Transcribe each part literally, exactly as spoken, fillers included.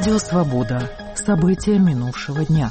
Радио «Свобода». События минувшего дня.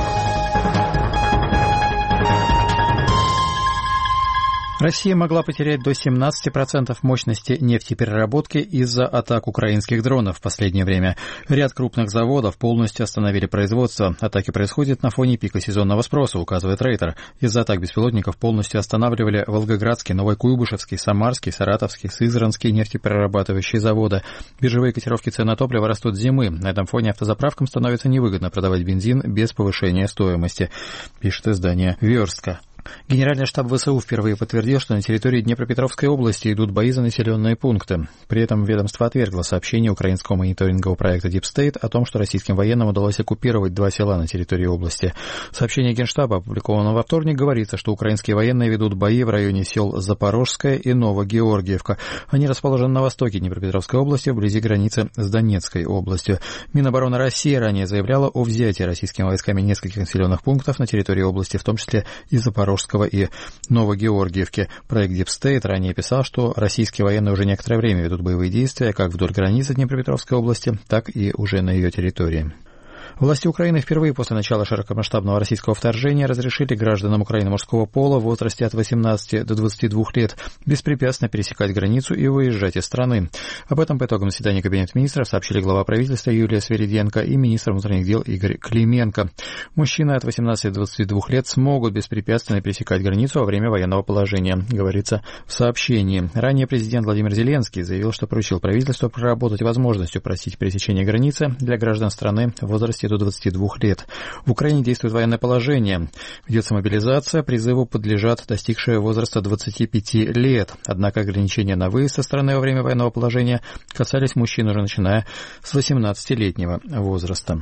Россия могла потерять до семнадцати процентов мощности нефтепереработки из-за атак украинских дронов в последнее время. Ряд крупных заводов полностью остановили производство. Атаки происходят на фоне пика сезонного спроса, указывает Рейтер. Из-за атак беспилотников полностью останавливали Волгоградский, Новокуйбышевский, Самарский, Саратовский, Сызранский нефтеперерабатывающие заводы. Биржевые котировки цен на топливо растут с зимы. На этом фоне автозаправкам становится невыгодно продавать бензин без повышения стоимости, пишет издание «Верстка». Генеральный штаб ВСУ впервые подтвердил, что на территории Днепропетровской области идут бои за населенные пункты. При этом ведомство отвергло сообщение украинского мониторингового проекта Deep State о том, что российским военным удалось оккупировать два села на территории области. В сообщении Генштаба, опубликованном во вторник, говорится, что украинские военные ведут бои в районе сел Запорожская и Новогеоргиевка. Они расположены на востоке Днепропетровской области, вблизи границы с Донецкой областью. Минобороны России ранее заявляла о взятии российскими войсками нескольких населенных пунктов на территории области, в том числе и Запорожского и Новогеоргиевки. Проект Deep State ранее писал, что российские военные уже некоторое время ведут боевые действия как вдоль границы Днепропетровской области, так и уже на ее территории. Власти Украины впервые после начала широкомасштабного российского вторжения разрешили гражданам Украины мужского пола в возрасте от восемнадцати до двадцати двух лет беспрепятственно пересекать границу и выезжать из страны. Об этом по итогам заседания Кабинета министров сообщили глава правительства Юлия Свириденко и министр внутренних дел Игорь Клименко. Мужчины от восемнадцати до двадцати двух лет смогут беспрепятственно пересекать границу во время военного положения, говорится в сообщении. Ранее президент Владимир Зеленский заявил, что поручил правительству проработать возможность упростить пересечение границы для граждан страны в возрасте до двадцати двух лет. В Украине действует военное положение. Ведется мобилизация, призыву подлежат достигшие возраста двадцати пяти лет. Однако ограничения на выезд со страны во время военного положения касались мужчин уже начиная с восемнадцатилетнего возраста.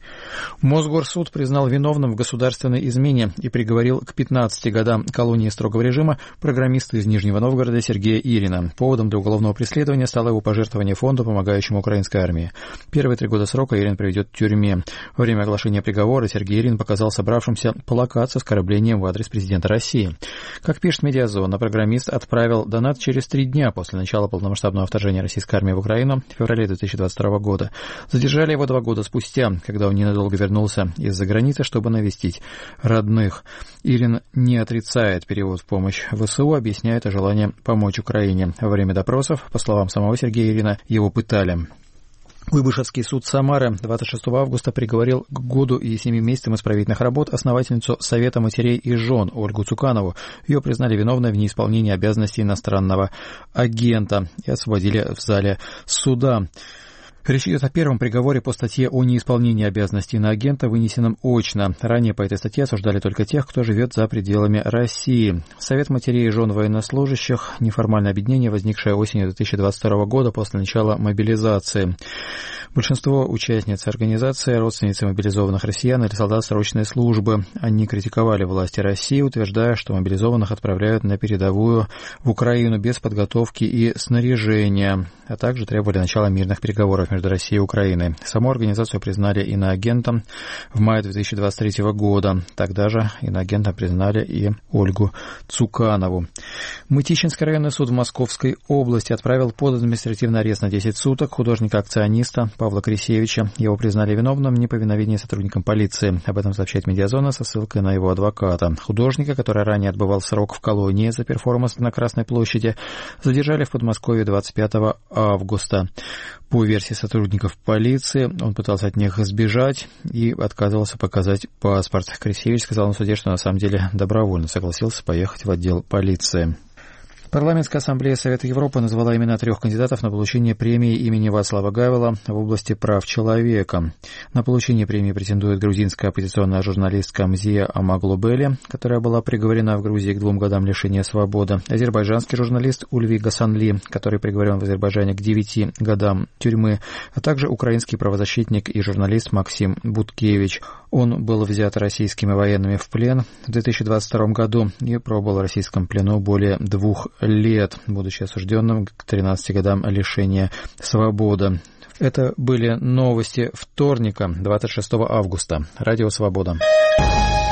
Мосгорсуд признал виновным в государственной измене и приговорил к пятнадцати годам колонии строгого режима программиста из Нижнего Новгорода Сергея Ирина. Поводом для уголовного преследования стало его пожертвование фонду, помогающему украинской армии. Первые три года срока Ирин проведет в тюрьме. Во время оглашения приговора Сергей Ирин показал собравшимся плакат с оскорблением в адрес президента России. Как пишет Медиазона, программист отправил донат через три дня после начала полномасштабного вторжения российской армии в Украину в феврале две тысячи двадцать второго года. Задержали его два года спустя, когда он ненадолго вернулся из-за границы, чтобы навестить родных. Ирин не отрицает перевод в помощь ВСУ, объясняет желание помочь Украине. Во время допросов, по словам самого Сергея Ирина, его пытали. Куйбышевский суд Самары двадцать шестого августа приговорил к году и семи месяцам исправительных работ основательницу Совета матерей и жен Ольгу Цуканову. Ее признали виновной в неисполнении обязанностей иностранного агента и освободили в зале суда. Речь идет о первом приговоре по статье о неисполнении обязанностей иноагента, вынесенном очно. Ранее по этой статье осуждали только тех, кто живет за пределами России. Совет матерей и жен военнослужащих – неформальное объединение, возникшее осенью две тысячи двадцать второго года после начала мобилизации. Большинство участниц организации – родственницы мобилизованных россиян или солдат срочной службы. Они критиковали власти России, утверждая, что мобилизованных отправляют на передовую в Украину без подготовки и снаряжения, а также требовали начала мирных переговоров между Россией и Украиной. Саму организацию признали иноагентом в мае две тысячи двадцать третьего года. Тогда же иноагентом признали и Ольгу Цуканову. Мытищинский районный суд в Московской области отправил под административный арест на десять суток художника-акциониста Павла Крисевича. Его признали виновным в неповиновении сотрудникам полиции. Об этом сообщает Медиазона со ссылкой на его адвоката. Художника, который ранее отбывал срок в колонии за перформанс на Красной площади, задержали в Подмосковье двадцать пятого августа. По версии сотрудников полиции, он пытался от них сбежать и отказывался показать паспорт. Крисевич сказал на суде, что на самом деле добровольно согласился поехать в отдел полиции. Парламентская ассамблея Совета Европы назвала имена трех кандидатов на получение премии имени Вацлава Гавела в области прав человека. На получение премии претендует грузинская оппозиционная журналистка Мзия Амаглобели, которая была приговорена в Грузии к двум годам лишения свободы, азербайджанский журналист Ульви Гасанли, который приговорен в Азербайджане к девяти годам тюрьмы, а также украинский правозащитник и журналист Максим Буткевич. Он был взят российскими военными в плен в две тысячи двадцать втором году и пробыл в российском плену более двух лет, будучи осужденным к тринадцати годам лишения свободы. Это были новости вторника, двадцать шестого августа. Радио «Свобода».